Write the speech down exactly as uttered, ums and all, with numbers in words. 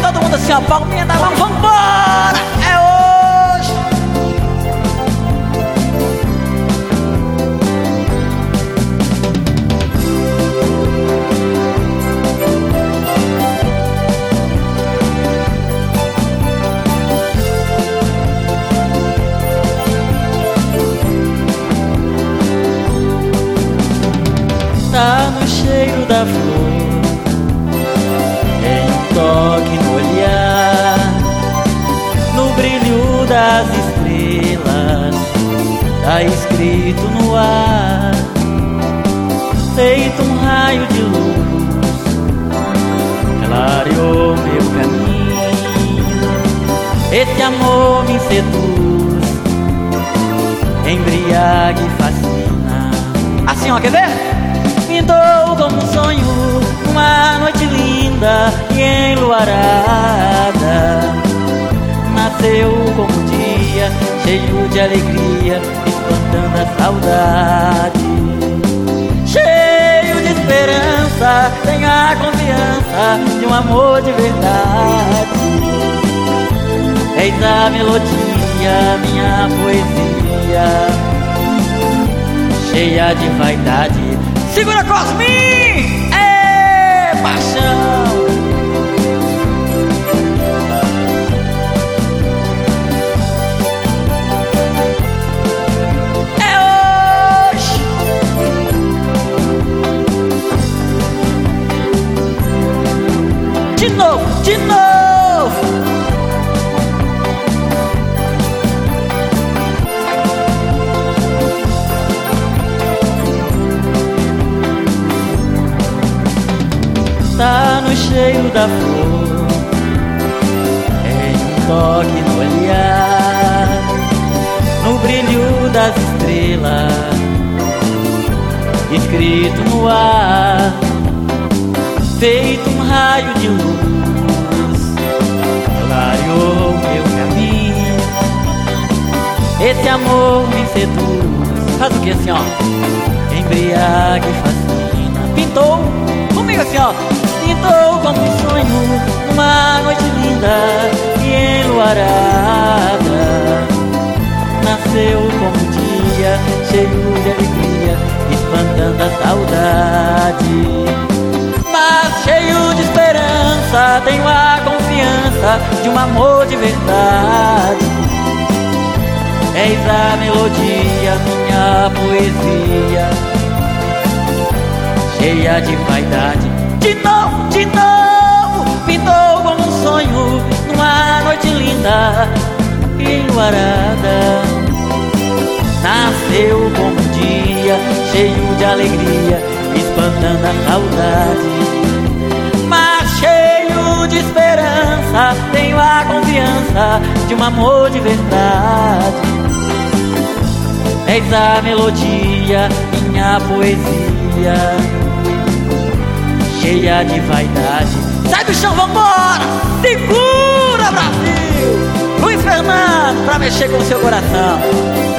todo mundo assim, ó, palminha na mão, vambora! É hoje! Tá no cheiro da flor, em um toque no olhar, no brilho das estrelas, tá escrito no ar, feito um raio de luz, clareou meu caminho. Esse amor me seduz, embriaga e fascina. Assim, ó, quer ver? Pintou como um sonho, uma noite linda e enluarada. Nasceu como um dia, cheio de alegria, espantando a saudade. Cheio de esperança, tenho a confiança de um amor de verdade. Eis a melodia, minha poesia, cheia de vaidade. Segura, Cosmin! É paixão! É hoje! De novo, de novo! Tá no cheiro da flor, em um toque no olhar, no brilho das estrelas, escrito no ar, feito um raio de luz, clareou meu caminho. Esse amor me seduz. Faz o que assim, ó? Embriaga e fascina. Pintou comigo assim, ó. Pintou como um sonho, numa noite linda e enluarada. Nasceu como um dia, cheio de alegria, espantando a saudade. Mas cheio de esperança, tenho a confiança de um amor de verdade. Eis a melodia, minha poesia, cheia de vaidade. De novo, de novo, pintou como um sonho, numa noite linda e enluarada. Nasceu como um dia, cheio de alegria, espantando a saudade. Mas cheio de esperança, tenho a confiança de um amor de verdade. Eis a melodia, minha poesia, cheia de vaidade. Sai do chão, vambora! Segura, Brasil! Luiz Fernando, pra mexer com o seu coração.